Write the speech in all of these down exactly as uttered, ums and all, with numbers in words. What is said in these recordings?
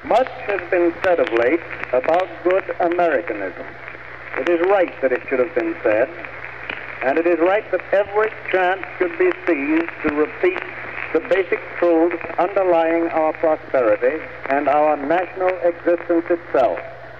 Much has been said of late about good Americanism. It is right that it should have been said, and it is right that every chance should be seized to repeat the basic truths underlying our prosperity and our national existence itself.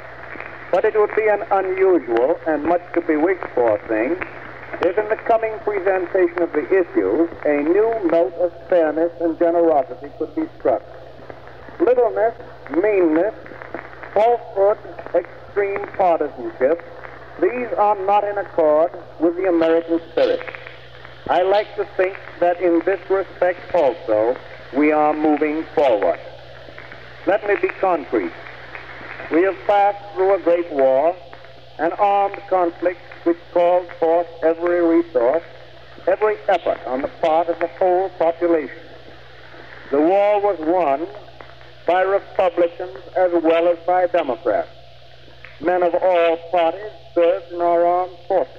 But it would be an unusual and much to be wished for thing if in the coming presentation of the issues a new note of fairness and generosity could be struck. Littleness, meanness, falsehood, extreme partisanship, these are not in accord with the American spirit. I like to think that in this respect also we are moving forward. Let me be concrete. We have passed through a great war, an armed conflict which called forth every resource, every effort on the part of the whole population. The war was won by Republicans as well as by Democrats. Men of all parties served in our armed forces.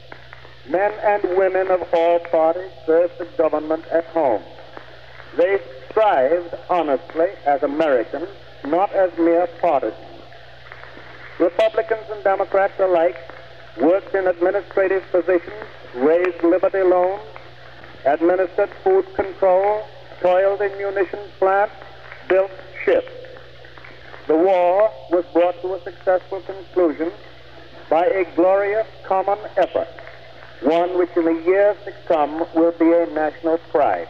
Men and women of all parties served the government at home. They strived honestly as Americans, not as mere partisans. Republicans and Democrats alike worked in administrative positions, raised liberty loans, administered food control, toiled in munitions plants, built ships. The war was brought to a successful conclusion by a glorious common effort, one which in the years to come will be a national pride.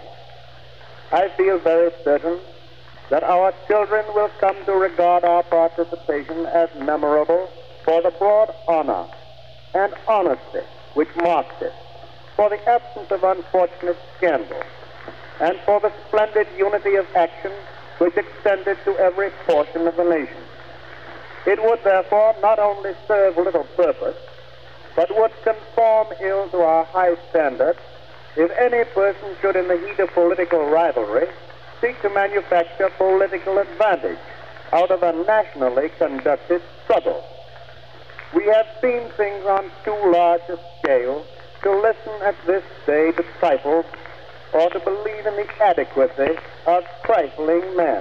I feel very certain that our children will come to regard our participation as memorable for the broad honor and honesty which marked it, for the absence of unfortunate scandal, and for the splendid unity of action which extended to every portion of the nation. It would therefore not only serve little purpose, but would conform ill to our high standards if any person should in the heat of political rivalry seek to manufacture political advantage out of a nationally conducted struggle. We have seen things on too large a scale to listen at this day to trifles or to believe in the adequacy of trifling men.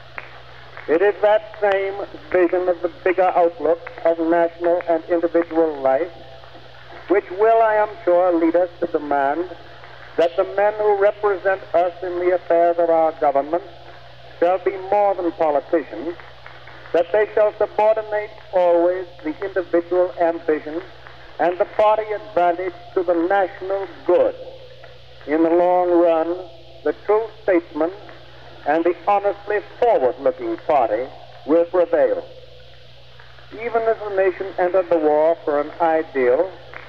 It is that same vision of the bigger outlook of national and individual life which will, I am sure, lead us to demand that the men who represent us in the affairs of our government shall be more than politicians, that they shall subordinate always the individual ambition and the party advantage to the national good. In the long run, the true statesman and the honestly forward-looking party will prevail. Even as the nation entered the war for an ideal,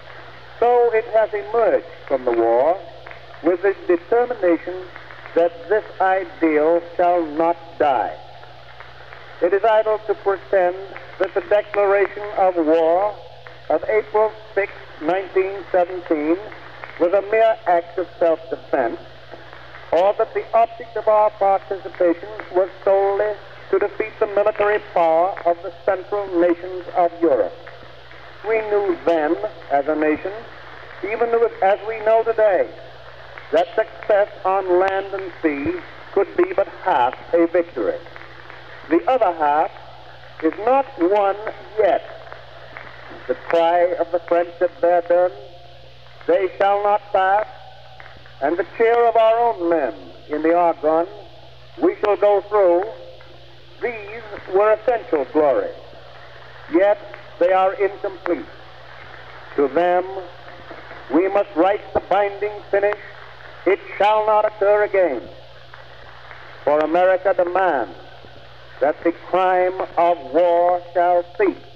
so it has emerged from the war with the determination that this ideal shall not die. It is idle to pretend that the declaration of war of April sixth, nineteen seventeen was a mere act of self-defense, or that the object of our participation was solely to defeat the military power of the central nations of Europe. We knew then, as a nation, even as we know today, that success on land and sea could be but half a victory. The other half is not won yet. The cry of the French at Verdun, "They shall not pass," and the cheer of our own men in the Argonne, "We shall go through," these were essential glories. Yet they are incomplete. To them, we must write the binding finish, "It shall not occur again." For America demands that the crime of war shall cease.